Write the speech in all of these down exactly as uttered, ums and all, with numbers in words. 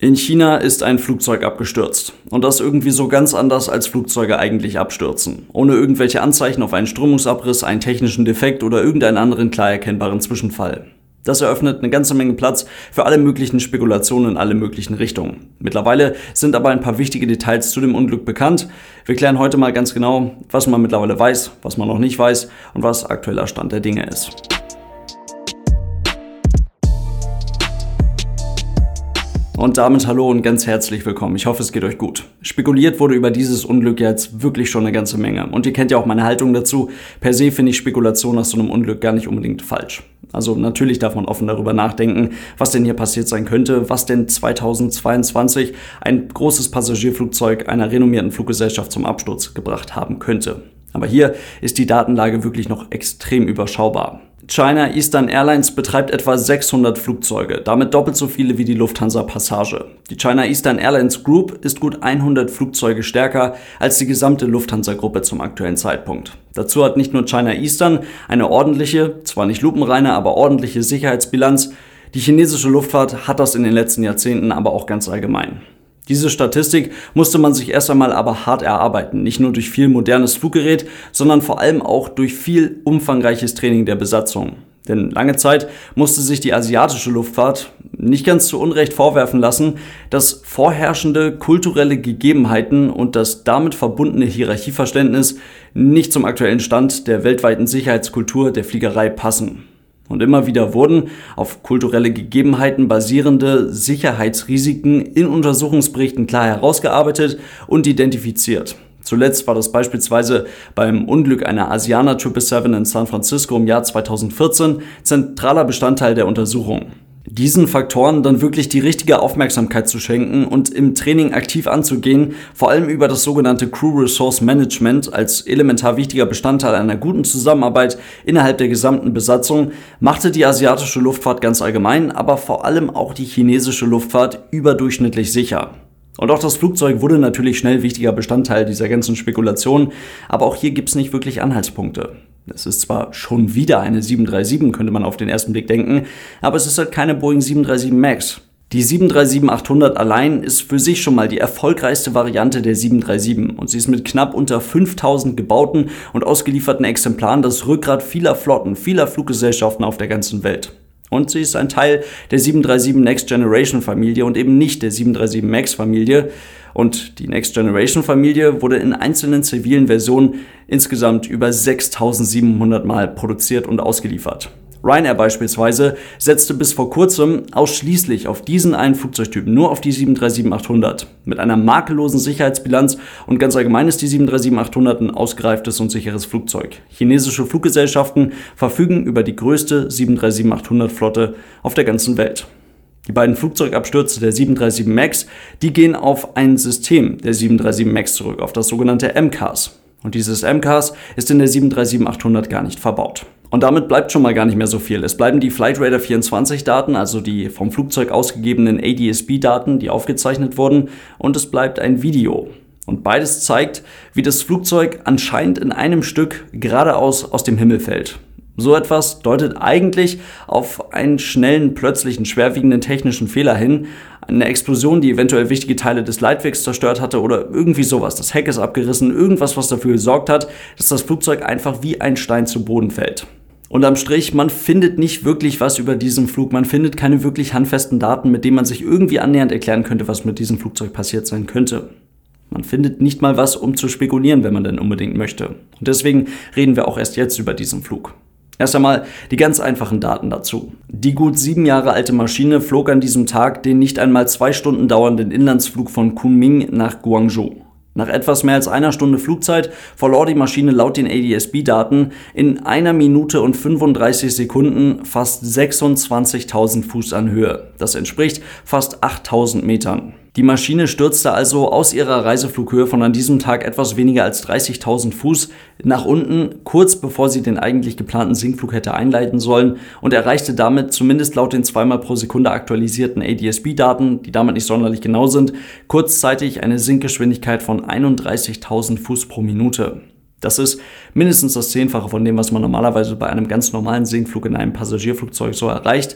In China ist ein Flugzeug abgestürzt. Und das irgendwie so ganz anders, als Flugzeuge eigentlich abstürzen. Ohne irgendwelche Anzeichen auf einen Strömungsabriss, einen technischen Defekt oder irgendeinen anderen klar erkennbaren Zwischenfall. Das eröffnet eine ganze Menge Platz für alle möglichen Spekulationen in alle möglichen Richtungen. Mittlerweile sind aber ein paar wichtige Details zu dem Unglück bekannt. Wir klären heute mal ganz genau, was man mittlerweile weiß, was man noch nicht weiß und was aktueller Stand der Dinge ist. Und damit hallo und ganz herzlich willkommen. Ich hoffe, es geht euch gut. Spekuliert wurde über dieses Unglück jetzt wirklich schon eine ganze Menge. Und ihr kennt ja auch meine Haltung dazu. Per se finde ich Spekulation nach so einem Unglück gar nicht unbedingt falsch. Also natürlich darf man offen darüber nachdenken, was denn hier passiert sein könnte, was denn zweitausendzweiundzwanzig ein großes Passagierflugzeug einer renommierten Fluggesellschaft zum Absturz gebracht haben könnte. Aber hier ist die Datenlage wirklich noch extrem überschaubar. China Eastern Airlines betreibt etwa sechshundert Flugzeuge, damit doppelt so viele wie die Lufthansa Passage. Die China Eastern Airlines Group ist gut hundert Flugzeuge stärker als die gesamte Lufthansa-Gruppe zum aktuellen Zeitpunkt. Dazu hat nicht nur China Eastern eine ordentliche, zwar nicht lupenreine, aber ordentliche Sicherheitsbilanz. Die chinesische Luftfahrt hat das in den letzten Jahrzehnten aber auch ganz allgemein. Diese Statistik musste man sich erst einmal aber hart erarbeiten, nicht nur durch viel modernes Fluggerät, sondern vor allem auch durch viel umfangreiches Training der Besatzung. Denn lange Zeit musste sich die asiatische Luftfahrt nicht ganz zu Unrecht vorwerfen lassen, dass vorherrschende kulturelle Gegebenheiten und das damit verbundene Hierarchieverständnis nicht zum aktuellen Stand der weltweiten Sicherheitskultur der Fliegerei passen. Und immer wieder wurden auf kulturelle Gegebenheiten basierende Sicherheitsrisiken in Untersuchungsberichten klar herausgearbeitet und identifiziert. Zuletzt war das beispielsweise beim Unglück einer Asiana sieben sieben sieben in San Francisco im Jahr zweitausendvierzehn zentraler Bestandteil der Untersuchung. Diesen Faktoren dann wirklich die richtige Aufmerksamkeit zu schenken und im Training aktiv anzugehen, vor allem über das sogenannte Crew Resource Management als elementar wichtiger Bestandteil einer guten Zusammenarbeit innerhalb der gesamten Besatzung, machte die asiatische Luftfahrt ganz allgemein, aber vor allem auch die chinesische Luftfahrt überdurchschnittlich sicher. Und auch das Flugzeug wurde natürlich schnell wichtiger Bestandteil dieser ganzen Spekulation, aber auch hier gibt es nicht wirklich Anhaltspunkte. Es ist zwar schon wieder eine sieben drei sieben, könnte man auf den ersten Blick denken, aber es ist halt keine Boeing sieben drei sieben Max. Die sieben drei sieben achthundert allein ist für sich schon mal die erfolgreichste Variante der sieben drei sieben und sie ist mit knapp unter fünftausend gebauten und ausgelieferten Exemplaren das Rückgrat vieler Flotten, vieler Fluggesellschaften auf der ganzen Welt. Und sie ist ein Teil der sieben drei sieben Next Generation Familie und eben nicht der sieben drei sieben Max Familie. Und die Next Generation Familie wurde in einzelnen zivilen Versionen insgesamt über sechstausendsiebenhundert Mal produziert und ausgeliefert. Ryanair beispielsweise setzte bis vor kurzem ausschließlich auf diesen einen Flugzeugtypen, nur auf die sieben drei sieben achthundert. Mit einer makellosen Sicherheitsbilanz und ganz allgemein ist die sieben drei sieben achthundert ein ausgereiftes und sicheres Flugzeug. Chinesische Fluggesellschaften verfügen über die größte sieben drei sieben achthundert Flotte auf der ganzen Welt. Die beiden Flugzeugabstürze der sieben drei sieben Max, die gehen auf ein System der sieben drei sieben Max zurück, auf das sogenannte M C A S. Und dieses M C A S ist in der sieben drei sieben achthundert gar nicht verbaut. Und damit bleibt schon mal gar nicht mehr so viel. Es bleiben die Flightradar vierundzwanzig Daten, also die vom Flugzeug ausgegebenen A D S B-Daten, die aufgezeichnet wurden, und es bleibt ein Video. Und beides zeigt, wie das Flugzeug anscheinend in einem Stück geradeaus aus dem Himmel fällt. So etwas deutet eigentlich auf einen schnellen, plötzlichen, schwerwiegenden technischen Fehler hin. Eine Explosion, die eventuell wichtige Teile des Leitwegs zerstört hatte oder irgendwie sowas. Das Heck ist abgerissen, irgendwas, was dafür gesorgt hat, dass das Flugzeug einfach wie ein Stein zu Boden fällt. Und am Strich, man findet nicht wirklich was über diesen Flug. Man findet keine wirklich handfesten Daten, mit denen man sich irgendwie annähernd erklären könnte, was mit diesem Flugzeug passiert sein könnte. Man findet nicht mal was, um zu spekulieren, wenn man denn unbedingt möchte. Und deswegen reden wir auch erst jetzt über diesen Flug. Erst einmal die ganz einfachen Daten dazu. Die gut sieben Jahre alte Maschine flog an diesem Tag den nicht einmal zwei Stunden dauernden Inlandsflug von Kunming nach Guangzhou. Nach etwas mehr als einer Stunde Flugzeit verlor die Maschine laut den A D S B-Daten in einer Minute und fünfunddreißig Sekunden fast sechsundzwanzigtausend Fuß an Höhe. Das entspricht fast achttausend Metern. Die Maschine stürzte also aus ihrer Reiseflughöhe von an diesem Tag etwas weniger als dreißigtausend Fuß nach unten, kurz bevor sie den eigentlich geplanten Sinkflug hätte einleiten sollen und erreichte damit, zumindest laut den zweimal pro Sekunde aktualisierten A D S B-Daten, die damit nicht sonderlich genau sind, kurzzeitig eine Sinkgeschwindigkeit von einunddreißigtausend Fuß pro Minute. Das ist mindestens das Zehnfache von dem, was man normalerweise bei einem ganz normalen Sinkflug in einem Passagierflugzeug so erreicht.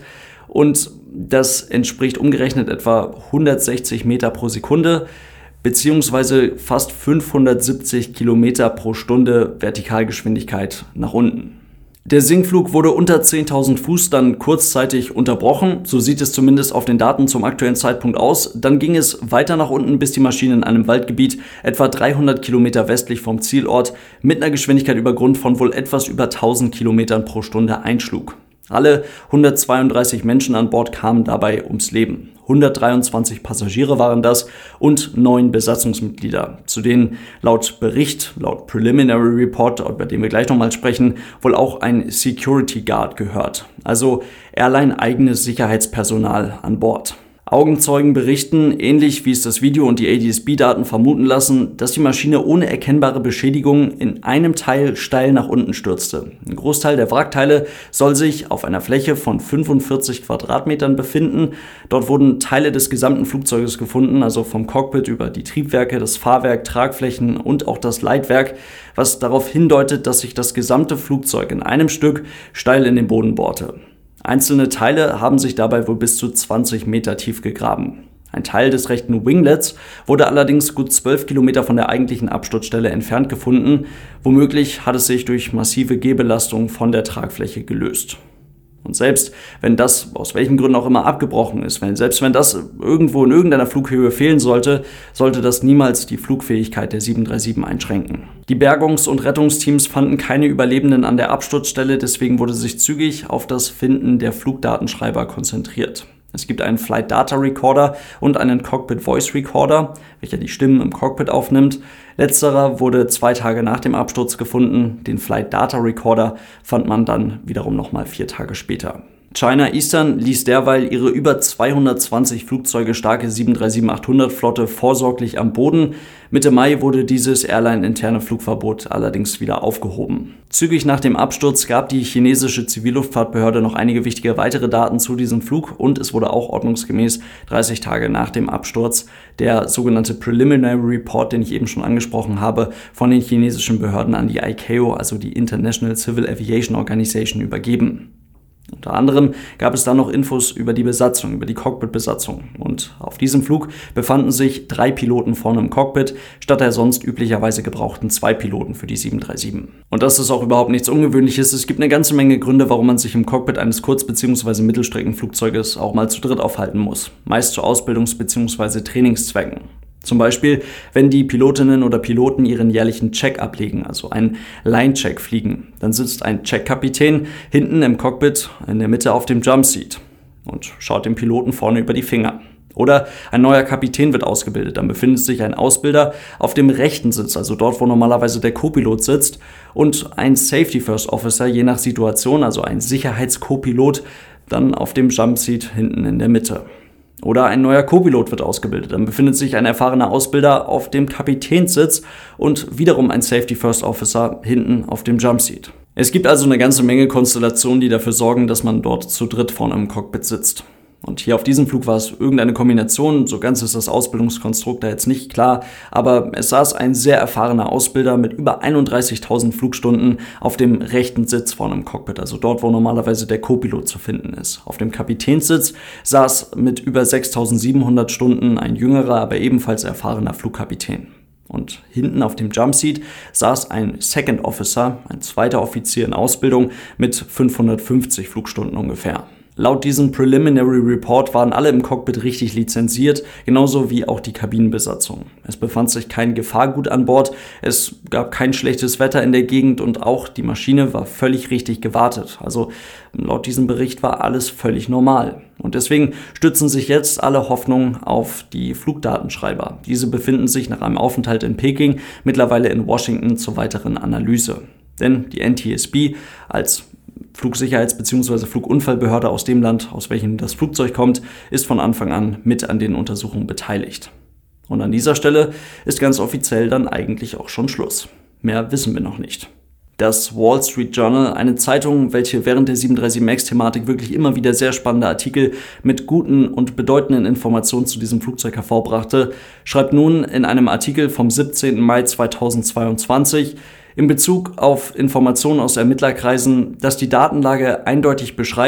und das entspricht umgerechnet etwa hundertsechzig Meter pro Sekunde beziehungsweise fast fünfhundertsiebzig Kilometer pro Stunde Vertikalgeschwindigkeit nach unten. Der Sinkflug wurde unter zehntausend Fuß dann kurzzeitig unterbrochen, so sieht es zumindest auf den Daten zum aktuellen Zeitpunkt aus. Dann ging es weiter nach unten, bis die Maschine in einem Waldgebiet etwa dreihundert Kilometer westlich vom Zielort mit einer Geschwindigkeit über Grund von wohl etwas über tausend Kilometern pro Stunde einschlug. Alle hundertzweiunddreißig Menschen an Bord kamen dabei ums Leben. hundertdreiundzwanzig Passagiere waren das und neun Besatzungsmitglieder, zu denen laut Bericht, laut Preliminary Report, über den wir gleich nochmal sprechen, wohl auch ein Security Guard gehört, also Airline-eigenes Sicherheitspersonal an Bord. Augenzeugen berichten, ähnlich wie es das Video und die A D S B-Daten vermuten lassen, dass die Maschine ohne erkennbare Beschädigung in einem Teil steil nach unten stürzte. Ein Großteil der Wrackteile soll sich auf einer Fläche von fünfundvierzig Quadratmetern befinden. Dort wurden Teile des gesamten Flugzeuges gefunden, also vom Cockpit über die Triebwerke, das Fahrwerk, Tragflächen und auch das Leitwerk, was darauf hindeutet, dass sich das gesamte Flugzeug in einem Stück steil in den Boden bohrte. Einzelne Teile haben sich dabei wohl bis zu zwanzig Meter tief gegraben. Ein Teil des rechten Winglets wurde allerdings gut zwölf Kilometer von der eigentlichen Absturzstelle entfernt gefunden. Womöglich hat es sich durch massive Gehbelastung von der Tragfläche gelöst. Und selbst wenn das aus welchen Gründen auch immer abgebrochen ist, wenn, selbst wenn das irgendwo in irgendeiner Flughöhe fehlen sollte, sollte das niemals die Flugfähigkeit der sieben drei sieben einschränken. Die Bergungs- und Rettungsteams fanden keine Überlebenden an der Absturzstelle, deswegen wurde sich zügig auf das Finden der Flugdatenschreiber konzentriert. Es gibt einen Flight Data Recorder und einen Cockpit Voice Recorder, welcher die Stimmen im Cockpit aufnimmt. Letzterer wurde zwei Tage nach dem Absturz gefunden. Den Flight Data Recorder fand man dann wiederum nochmal vier Tage später. China Eastern ließ derweil ihre über zweihundertzwanzig Flugzeuge starke sieben drei sieben achthundert Flotte vorsorglich am Boden. Mitte Mai wurde dieses Airline-interne Flugverbot allerdings wieder aufgehoben. Zügig nach dem Absturz gab die chinesische Zivilluftfahrtbehörde noch einige wichtige weitere Daten zu diesem Flug und es wurde auch ordnungsgemäß dreißig Tage nach dem Absturz der sogenannte Preliminary Report, den ich eben schon angesprochen habe, von den chinesischen Behörden an die I C A O, also die International Civil Aviation Organization, übergeben. Unter anderem gab es dann noch Infos über die Besatzung, über die Cockpit-Besatzung. Und auf diesem Flug befanden sich drei Piloten vorne im Cockpit, statt der sonst üblicherweise gebrauchten zwei Piloten für die sieben drei sieben. Und das ist auch überhaupt nichts Ungewöhnliches. Es gibt eine ganze Menge Gründe, warum man sich im Cockpit eines Kurz- bzw. Mittelstreckenflugzeuges auch mal zu dritt aufhalten muss. Meist zu Ausbildungs- bzw. Trainingszwecken. Zum Beispiel, wenn die Pilotinnen oder Piloten ihren jährlichen Check ablegen, also einen Line-Check fliegen. Dann sitzt ein Check-Kapitän hinten im Cockpit in der Mitte auf dem Jumpseat und schaut dem Piloten vorne über die Finger. Oder ein neuer Kapitän wird ausgebildet, dann befindet sich ein Ausbilder auf dem rechten Sitz, also dort, wo normalerweise der Co-Pilot sitzt, und ein Safety First Officer, je nach Situation, also ein Sicherheits-Co-Pilot, dann auf dem Jumpseat hinten in der Mitte. Oder ein neuer Co-Pilot wird ausgebildet. Dann befindet sich ein erfahrener Ausbilder auf dem Kapitänssitz und wiederum ein Safety First Officer hinten auf dem Jumpseat. Es gibt also eine ganze Menge Konstellationen, die dafür sorgen, dass man dort zu dritt vorne im Cockpit sitzt. Und hier auf diesem Flug war es irgendeine Kombination, so ganz ist das Ausbildungskonstrukt da jetzt nicht klar, aber es saß ein sehr erfahrener Ausbilder mit über einunddreißigtausend Flugstunden auf dem rechten Sitz vorne im Cockpit, also dort, wo normalerweise der Co-Pilot zu finden ist. Auf dem Kapitänssitz saß mit über sechstausendsiebenhundert Stunden ein jüngerer, aber ebenfalls erfahrener Flugkapitän. Und hinten auf dem Jumpseat saß ein Second Officer, ein zweiter Offizier in Ausbildung mit fünfhundertfünfzig Flugstunden ungefähr. Laut diesem Preliminary Report waren alle im Cockpit richtig lizenziert, genauso wie auch die Kabinenbesatzung. Es befand sich kein Gefahrgut an Bord, es gab kein schlechtes Wetter in der Gegend und auch die Maschine war völlig richtig gewartet. Also laut diesem Bericht war alles völlig normal. Und deswegen stützen sich jetzt alle Hoffnungen auf die Flugdatenschreiber. Diese befinden sich nach einem Aufenthalt in Peking mittlerweile in Washington zur weiteren Analyse. Denn die N T S B als Flugsicherheits- bzw. Flugunfallbehörde aus dem Land, aus welchem das Flugzeug kommt, ist von Anfang an mit an den Untersuchungen beteiligt. Und an dieser Stelle ist ganz offiziell dann eigentlich auch schon Schluss. Mehr wissen wir noch nicht. Das Wall Street Journal, eine Zeitung, welche während der sieben drei sieben MAX-Thematik wirklich immer wieder sehr spannende Artikel mit guten und bedeutenden Informationen zu diesem Flugzeug hervorbrachte, schreibt nun in einem Artikel vom siebzehnten Mai zweitausendzweiundzwanzig, in Bezug auf Informationen aus Ermittlerkreisen, dass die Datenlage eindeutig beschreibt,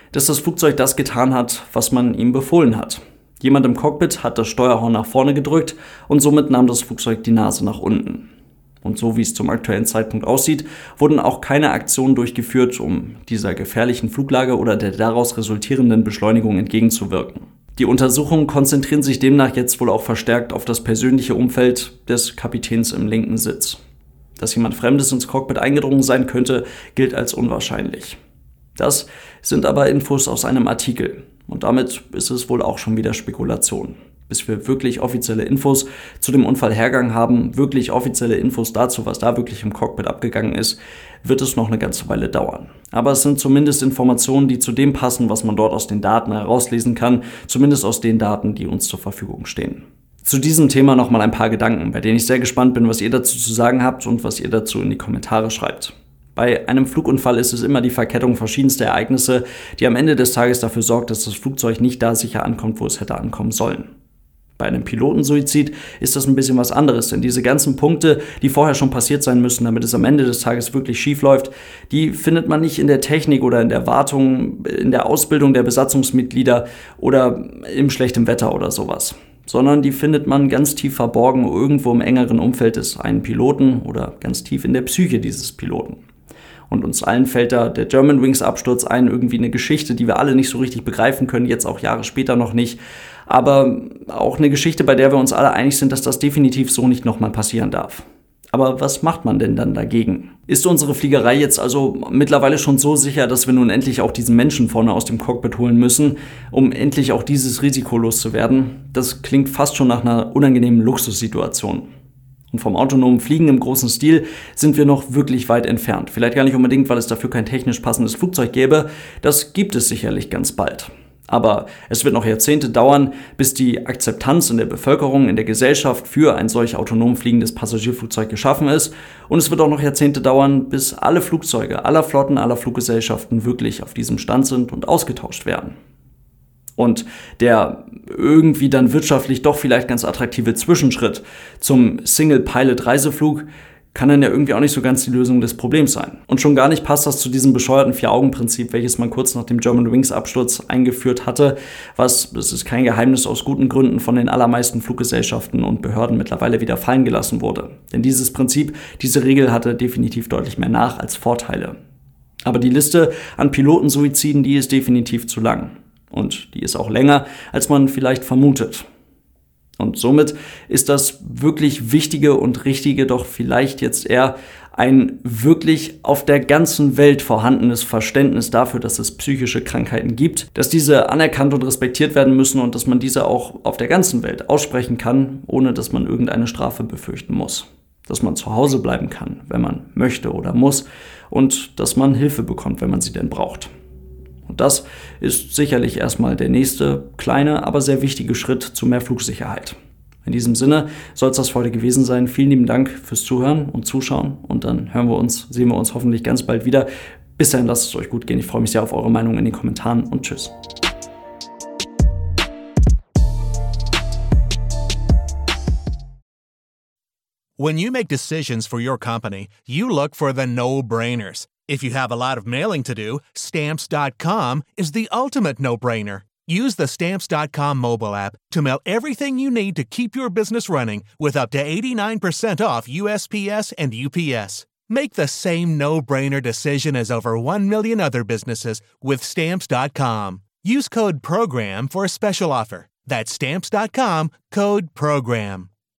dass das Flugzeug das getan hat, was man ihm befohlen hat. Jemand im Cockpit hat das Steuerhorn nach vorne gedrückt und somit nahm das Flugzeug die Nase nach unten. Und so wie es zum aktuellen Zeitpunkt aussieht, wurden auch keine Aktionen durchgeführt, um dieser gefährlichen Fluglage oder der daraus resultierenden Beschleunigung entgegenzuwirken. Die Untersuchungen konzentrieren sich demnach jetzt wohl auch verstärkt auf das persönliche Umfeld des Kapitäns im linken Sitz. Dass jemand Fremdes ins Cockpit eingedrungen sein könnte, gilt als unwahrscheinlich. Das sind aber Infos aus einem Artikel. Und damit ist es wohl auch schon wieder Spekulation. Bis wir wirklich offizielle Infos zu dem Unfallhergang haben, wirklich offizielle Infos dazu, was da wirklich im Cockpit abgegangen ist, wird es noch eine ganze Weile dauern. Aber es sind zumindest Informationen, die zu dem passen, was man dort aus den Daten herauslesen kann, zumindest aus den Daten, die uns zur Verfügung stehen. Zu diesem Thema nochmal ein paar Gedanken, bei denen ich sehr gespannt bin, was ihr dazu zu sagen habt und was ihr dazu in die Kommentare schreibt. Bei einem Flugunfall ist es immer die Verkettung verschiedenster Ereignisse, die am Ende des Tages dafür sorgt, dass das Flugzeug nicht da sicher ankommt, wo es hätte ankommen sollen. Bei einem Pilotensuizid ist das ein bisschen was anderes, denn diese ganzen Punkte, die vorher schon passiert sein müssen, damit es am Ende des Tages wirklich schief läuft, die findet man nicht in der Technik oder in der Wartung, in der Ausbildung der Besatzungsmitglieder oder im schlechten Wetter oder sowas, sondern die findet man ganz tief verborgen irgendwo im engeren Umfeld des einen Piloten oder ganz tief in der Psyche dieses Piloten. Und uns allen fällt da der Germanwings-Absturz ein, irgendwie eine Geschichte, die wir alle nicht so richtig begreifen können, jetzt auch Jahre später noch nicht. Aber auch eine Geschichte, bei der wir uns alle einig sind, dass das definitiv so nicht nochmal passieren darf. Aber was macht man denn dann dagegen? Ist unsere Fliegerei jetzt also mittlerweile schon so sicher, dass wir nun endlich auch diesen Menschen vorne aus dem Cockpit holen müssen, um endlich auch dieses Risiko loszuwerden? Das klingt fast schon nach einer unangenehmen Luxussituation. Und vom autonomen Fliegen im großen Stil sind wir noch wirklich weit entfernt. Vielleicht gar nicht unbedingt, weil es dafür kein technisch passendes Flugzeug gäbe. Das gibt es sicherlich ganz bald. Aber es wird noch Jahrzehnte dauern, bis die Akzeptanz in der Bevölkerung, in der Gesellschaft für ein solch autonom fliegendes Passagierflugzeug geschaffen ist. Und es wird auch noch Jahrzehnte dauern, bis alle Flugzeuge, aller Flotten, aller Fluggesellschaften wirklich auf diesem Stand sind und ausgetauscht werden. Und der irgendwie dann wirtschaftlich doch vielleicht ganz attraktive Zwischenschritt zum Single-Pilot-Reiseflug kann dann ja irgendwie auch nicht so ganz die Lösung des Problems sein. Und schon gar nicht passt das zu diesem bescheuerten Vier-Augen-Prinzip, welches man kurz nach dem Germanwings-Absturz eingeführt hatte, was, das ist kein Geheimnis, aus guten Gründen von den allermeisten Fluggesellschaften und Behörden mittlerweile wieder fallen gelassen wurde. Denn dieses Prinzip, diese Regel hatte definitiv deutlich mehr Nach- als Vorteile. Aber die Liste an Pilotensuiziden, die ist definitiv zu lang. Und die ist auch länger, als man vielleicht vermutet. Und somit ist das wirklich Wichtige und Richtige doch vielleicht jetzt eher ein wirklich auf der ganzen Welt vorhandenes Verständnis dafür, dass es psychische Krankheiten gibt, dass diese anerkannt und respektiert werden müssen und dass man diese auch auf der ganzen Welt aussprechen kann, ohne dass man irgendeine Strafe befürchten muss. Dass man zu Hause bleiben kann, wenn man möchte oder muss, und dass man Hilfe bekommt, wenn man sie denn braucht. Und das ist sicherlich erstmal der nächste, kleine, aber sehr wichtige Schritt zu mehr Flugsicherheit. In diesem Sinne soll es das für heute gewesen sein. Vielen lieben Dank fürs Zuhören und Zuschauen. Und dann hören wir uns, sehen wir uns hoffentlich ganz bald wieder. Bis dahin, lasst es euch gut gehen. Ich freue mich sehr auf eure Meinung in den Kommentaren und tschüss. When you make decisions for your company, you look for the no-brainers. If you have a lot of mailing to do, Stamps dot com is the ultimate no-brainer. Use the Stamps dot com mobile app to mail everything you need to keep your business running with up to eighty-nine percent off U S P S and U P S. Make the same no-brainer decision as over one million other businesses with Stamps dot com. Use code PROGRAM for a special offer. That's Stamps dot com, code PROGRAM.